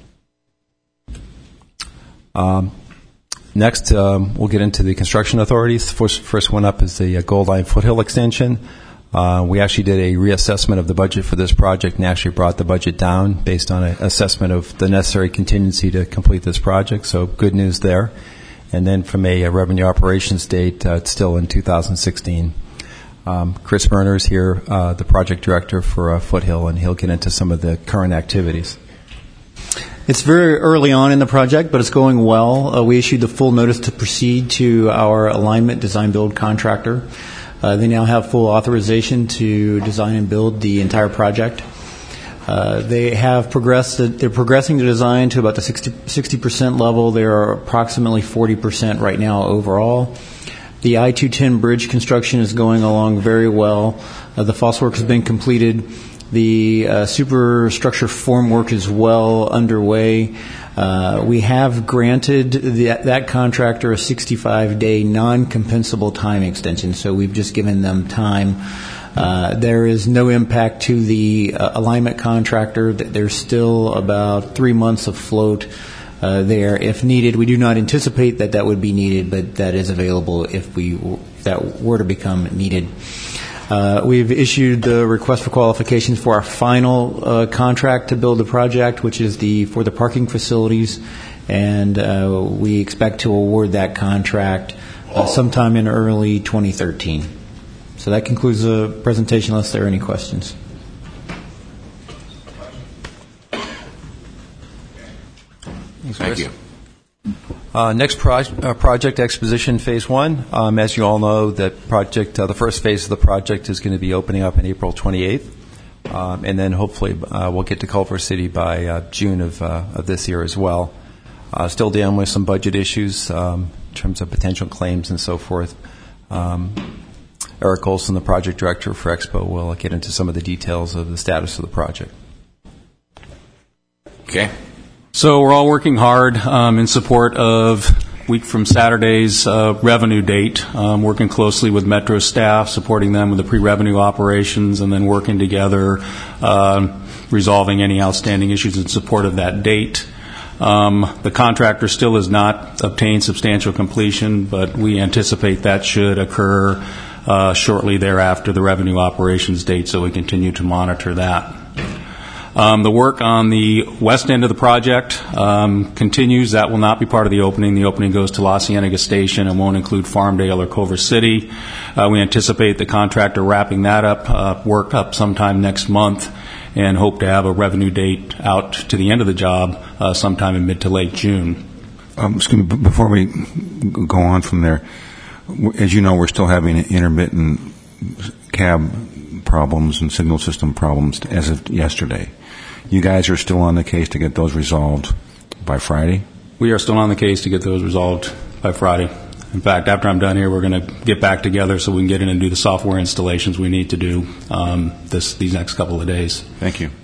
Next, we'll get into the construction authorities. The first one up is the Gold Line Foothill extension. We actually did a reassessment of the budget for this project and actually brought the budget down based on an assessment of the necessary contingency to complete this project, so good news there. And then from a revenue operations date, it's still in 2016. Chris Berner is here, the project director for Foothill, and he'll get into some of the current activities. It's very early on in the project, but it's going well. We issued the full notice to proceed to our alignment design build contractor. They now have full authorization to design and build the entire project. They have progressed. They're progressing the design to about the 60% level. They are approximately 40% right now overall. The I-210 bridge construction is going along very well. The FOSS work has been completed. The superstructure form work is well underway. We have granted that contractor a 65-day non-compensable time extension, so we've just given them time. There is no impact to the alignment contractor. There's still about 3 months of float there if needed. We do not anticipate that would be needed, but that is available if that were to become needed. We've issued the request for qualifications for our final contract to build the project, which is for the parking facilities, and we expect to award that contract sometime in early 2013. So that concludes the presentation, unless there are any questions. Thank you. Next project exposition phase 1. As you all know, that project, the first phase of the project is going to be opening up on April 28th, and then hopefully we'll get to Culver City by June of this year as well. Still dealing with some budget issues in terms of potential claims and so forth. Eric Olson, the project director for Expo, will get into some of the details of the status of the project. Okay. So we're all working hard in support of week from Saturday's revenue date, working closely with Metro staff, supporting them with the pre-revenue operations, and then working together, resolving any outstanding issues in support of that date. The contractor still has not obtained substantial completion, but we anticipate that should occur shortly thereafter the revenue operations date, so we continue to monitor that. The work on the west end of the project continues. That will not be part of the opening. The opening goes to La Cienega Station and won't include Farmdale or Culver City. We anticipate the contractor wrapping that work up sometime next month, and hope to have a revenue date out to the end of the job sometime in mid to late June. Excuse me, before we go on from there, as you know, we're still having intermittent cab problems and signal system problems as of yesterday. You guys are still on the case to get those resolved by Friday? We are still on the case to get those resolved by Friday. In fact, after I'm done here, we're going to get back together so we can get in and do the software installations we need to do these next couple of days. Thank you.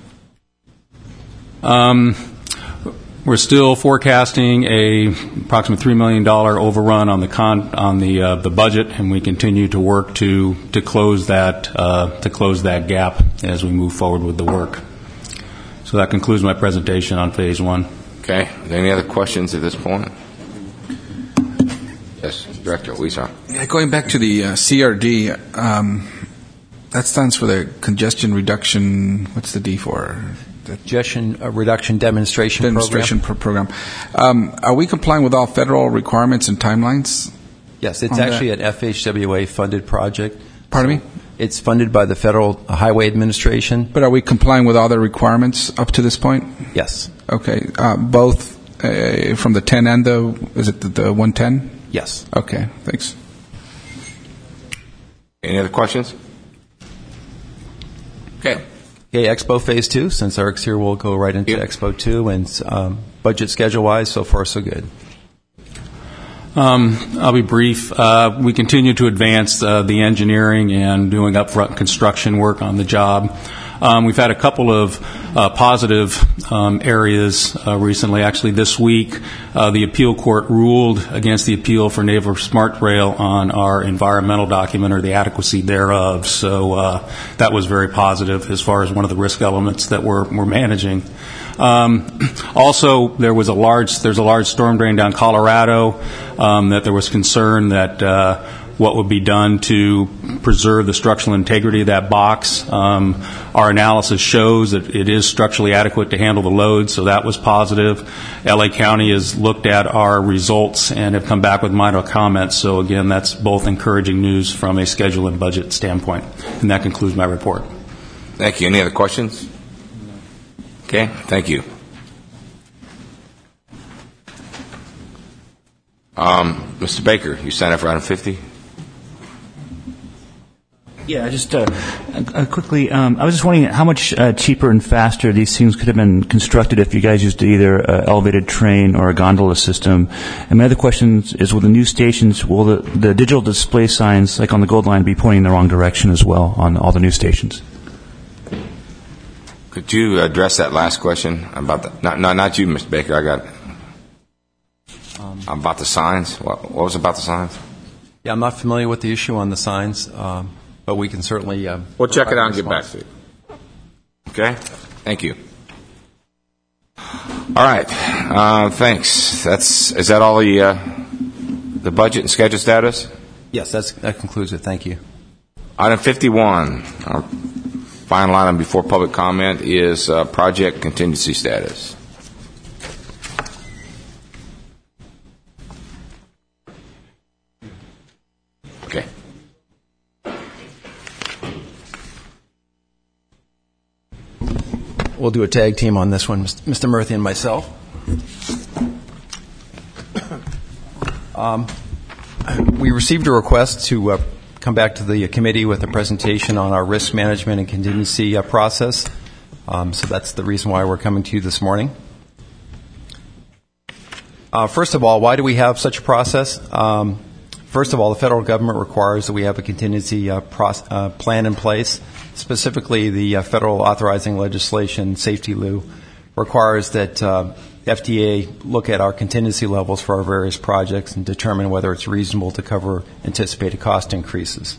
We're still forecasting approximate $3 million overrun on the budget, and we continue to work to close that gap as we move forward with the work. So that concludes my presentation on Phase 1. Okay. Any other questions at this point? Yes, Director Weezer. Yeah, going back to the CRD, that stands for the Congestion Reduction. What's the D for? Congestion Reduction Demonstration Program. Are we complying with all federal requirements and timelines? Yes, it's actually an FHWA-funded project. Pardon me? It's funded by the Federal Highway Administration. But are we complying with all the requirements up to this point? Yes. Okay. Both from the 10 and the 110? Yes. Okay, thanks. Any other questions? Okay. Okay, Expo Phase 2, since Eric's here, we'll go right into Expo 2, and budget schedule-wise, so far so good. I'll be brief. We continue to advance the engineering and doing upfront construction work on the job. We've had a couple of positive areas recently. Actually, this week, the appeal court ruled against the appeal for Naval Smart Rail on our environmental document, or the adequacy thereof. So that was very positive as far as one of the risk elements that we're managing. Also, there's a large storm drain down Colorado that there was concern that what would be done to preserve the structural integrity of that box. Our analysis shows that it is structurally adequate to handle the load, so that was positive. LA County has looked at our results and have come back with minor comments, so again, that's both encouraging news from a schedule and budget standpoint. And that concludes my report. Thank you. Any other questions? Okay, thank you. Mr. Baker, you signed up for item 50? Yeah, just quickly, I was just wondering how much cheaper and faster these things could have been constructed if you guys used either an elevated train or a gondola system. And my other question is, with the new stations, will the digital display signs, like on the Gold Line, be pointing in the wrong direction as well on all the new stations? Could you address that last question about the, not you, Mr. Baker, I got it. About the signs? What was about the signs? Yeah, I'm not familiar with the issue on the signs, but we can certainly... we'll check it out and get back to you. Okay? Thank you. All right. Thanks. Is that all the budget and schedule status? Yes, that concludes it. Thank you. Item 51, our final item before public comment, is project contingency status. Okay. We'll do a tag team on this one, Mr. Murthy and myself. We received a request to come back to the committee with a presentation on our risk management and contingency process. So that's the reason why we're coming to you this morning. First of all, why do we have such a process? First of all, the federal government requires that we have a contingency plan in place. Specifically, the federal authorizing legislation, Safety Lou, requires that FDA look at our contingency levels for our various projects and determine whether it's reasonable to cover anticipated cost increases.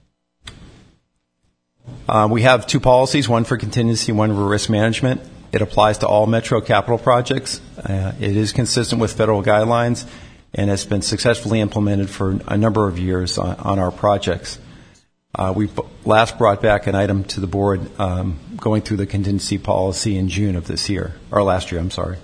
We have two policies, one for contingency, one for risk management. It applies to all Metro capital projects. It is consistent with federal guidelines and has been successfully implemented for a number of years on our projects. We last brought back an item to the board going through the contingency policy in June of this year, or last year, I'm sorry.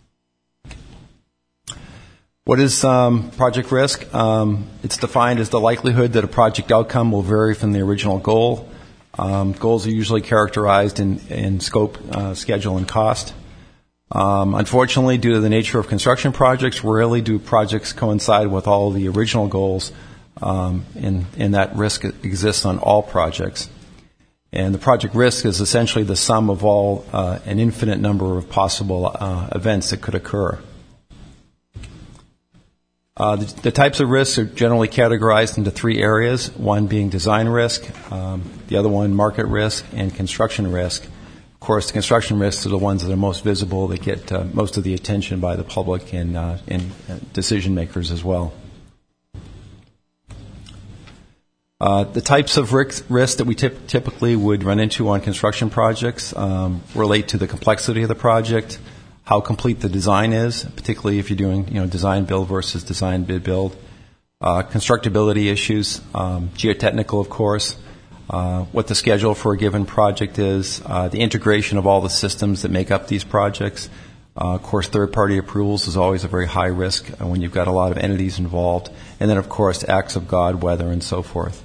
What is project risk? It's defined as the likelihood that a project outcome will vary from the original goal. Goals are usually characterized in scope, schedule, and cost. Unfortunately, due to the nature of construction projects, rarely do projects coincide with all the original goals, and that risk exists on all projects. And the project risk is essentially the sum of all an infinite number of possible events that could occur. The types of risks are generally categorized into three areas, one being design risk, the other one market risk, and construction risk. Of course, the construction risks are the ones that are most visible, that get most of the attention by the public and decision makers as well. The types of risk that we typically would run into on construction projects relate to the complexity of the project, how complete the design is, particularly if you're doing design build versus design bid build, constructability issues, geotechnical, of course, what the schedule for a given project is, the integration of all the systems that make up these projects. Of course, third-party approvals is always a very high risk when you've got a lot of entities involved. And then, of course, acts of God, weather, and so forth.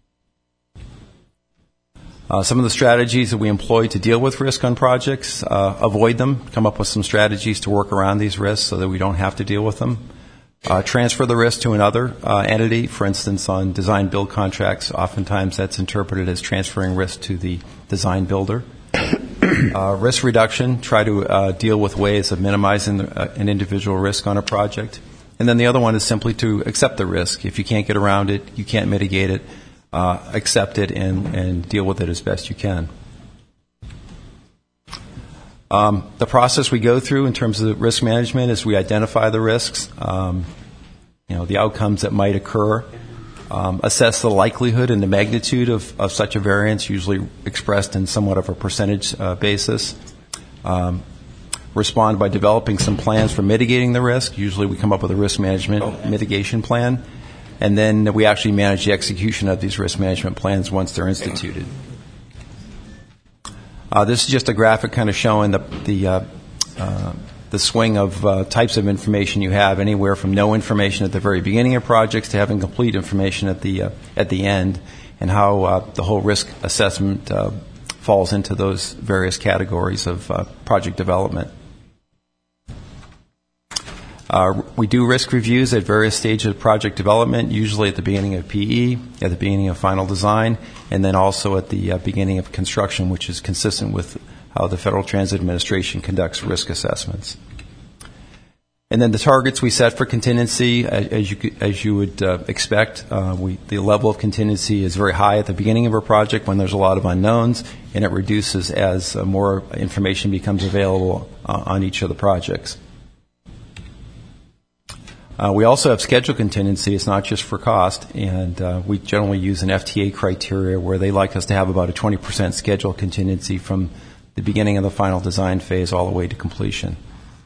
Some of the strategies that we employ to deal with risk on projects, avoid them, come up with some strategies to work around these risks so that we don't have to deal with them. Transfer the risk to another entity. For instance, on design-build contracts, oftentimes that's interpreted as transferring risk to the design builder. Risk reduction, try to deal with ways of minimizing an individual risk on a project. And then the other one is simply to accept the risk. If you can't get around it, you can't mitigate it, accept it and deal with it as best you can. The process we go through in terms of risk management is we identify the risks, the outcomes that might occur, assess the likelihood and the magnitude of such a variance, usually expressed in somewhat of a percentage basis. Respond by developing some plans for mitigating the risk. Usually we come up with a risk management mitigation plan. And then we actually manage the execution of these risk management plans once they're instituted. This is just a graphic kind of showing the swing of types of information you have, anywhere from no information at the very beginning of projects to having complete information at the end, and how the whole risk assessment falls into those various categories of project development. We do risk reviews at various stages of project development, usually at the beginning of PE, at the beginning of final design, and then also at the beginning of construction, which is consistent with how the Federal Transit Administration conducts risk assessments. And then the targets we set for contingency, as you would expect, the level of contingency is very high at the beginning of a project when there's a lot of unknowns, and it reduces as more information becomes available on each of the projects. We also have schedule contingency. It's not just for cost, and we generally use an FTA criteria where they like us to have about a 20% schedule contingency from the beginning of the final design phase all the way to completion.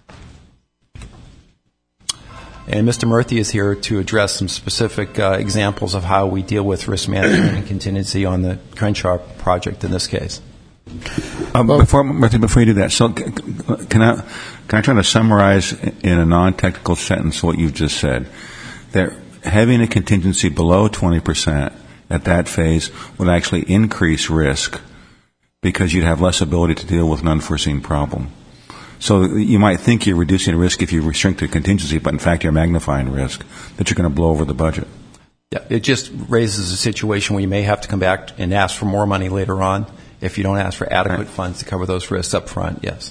And Mr. Murthy is here to address some specific examples of how we deal with risk management and contingency on the Crenshaw project in this case. Before you do that, so can I try to summarize in a non-technical sentence what you've just said? That having a contingency below 20% at that phase would actually increase risk because you'd have less ability to deal with an unforeseen problem. So you might think you're reducing risk if you restrict the contingency, but in fact you're magnifying risk that you're going to blow over the budget. Yeah, it just raises a situation where you may have to come back and ask for more money later on if you don't ask for adequate funds to cover those risks up front, yes.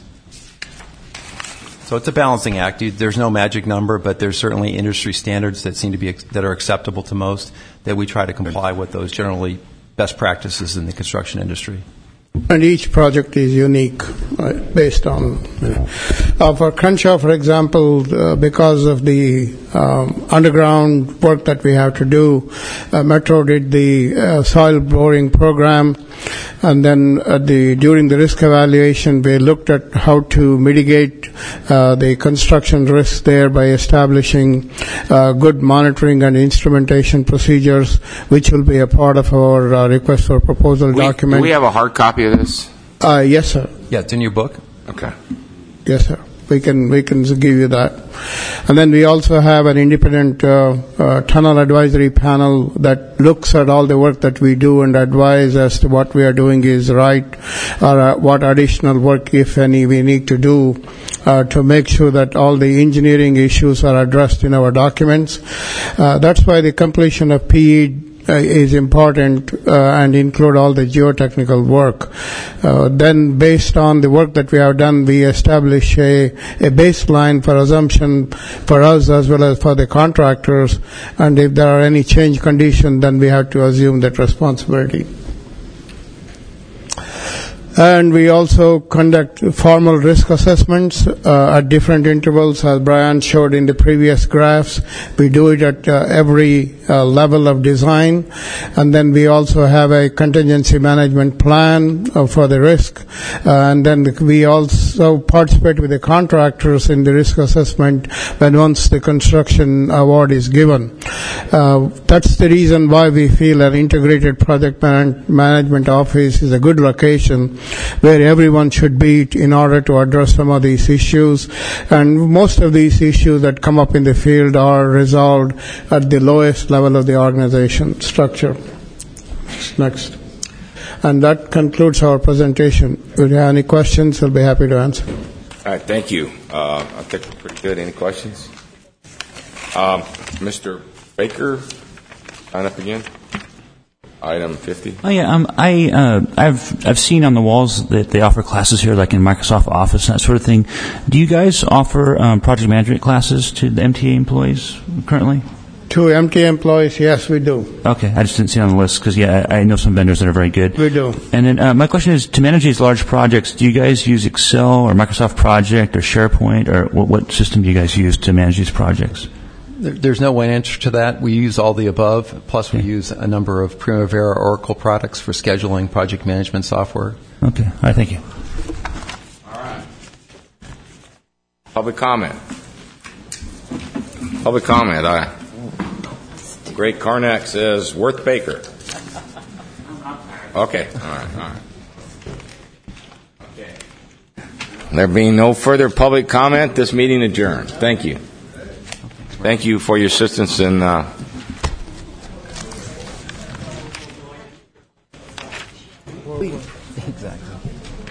So it's a balancing act. There's no magic number, but there's certainly industry standards that seem to be that are acceptable to most that we try to comply with those generally best practices in the construction industry. And each project is unique, based on. For Crenshaw, for example, because of the underground work that we have to do, Metro did the soil boring program, and then during the risk evaluation, we looked at how to mitigate the construction risks there by establishing good monitoring and instrumentation procedures, which will be a part of our request for proposal document. Do we have a hard copy of this? Yes, sir. Yeah, it's in your book. Okay. Yes, sir. We can give you that. And then we also have an independent tunnel advisory panel that looks at all the work that we do and advise as to what we are doing is right, or what additional work, if any, we need to do to make sure that all the engineering issues are addressed in our documents. That's why the completion of PE is important and include all the geotechnical work. Then based on the work that we have done, we establish a baseline for assumption for us as well as for the contractors, and if there are any change conditions, then we have to assume that responsibility. And we also conduct formal risk assessments at different intervals, as Brian showed in the previous graphs. We do it at every level of design. And then we also have a contingency management plan for the risk. And then we also participate with the contractors in the risk assessment once the construction award is given. That's the reason why we feel an integrated project management office is a good location where everyone should be in order to address some of these issues. And most of these issues that come up in the field are resolved at the lowest level of the organization structure. Next. And that concludes our presentation. If you have any questions, I'll be happy to answer. All right, thank you. I think we're pretty good. Any questions? Mr. Baker, sign up again. Item 50. Oh yeah, I've seen on the walls that they offer classes here, like in Microsoft Office and that sort of thing. Do you guys offer project management classes to the MTA employees currently? To MTA employees, yes, we do. Okay, I just didn't see it on the list because I know some vendors that are very good. We do. And then my question is, to manage these large projects, do you guys use Excel or Microsoft Project or SharePoint, or what system do you guys use to manage these projects? There's no one answer to that. We use all the above, plus we use a number of Primavera Oracle products for scheduling project management software. Okay. All right, thank you. All right. Public comment. Public comment. Greg Karnak says, Worth Baker. Okay. All right. Okay. There being no further public comment, this meeting adjourned. Thank you. Thank you for your assistance in Exactly.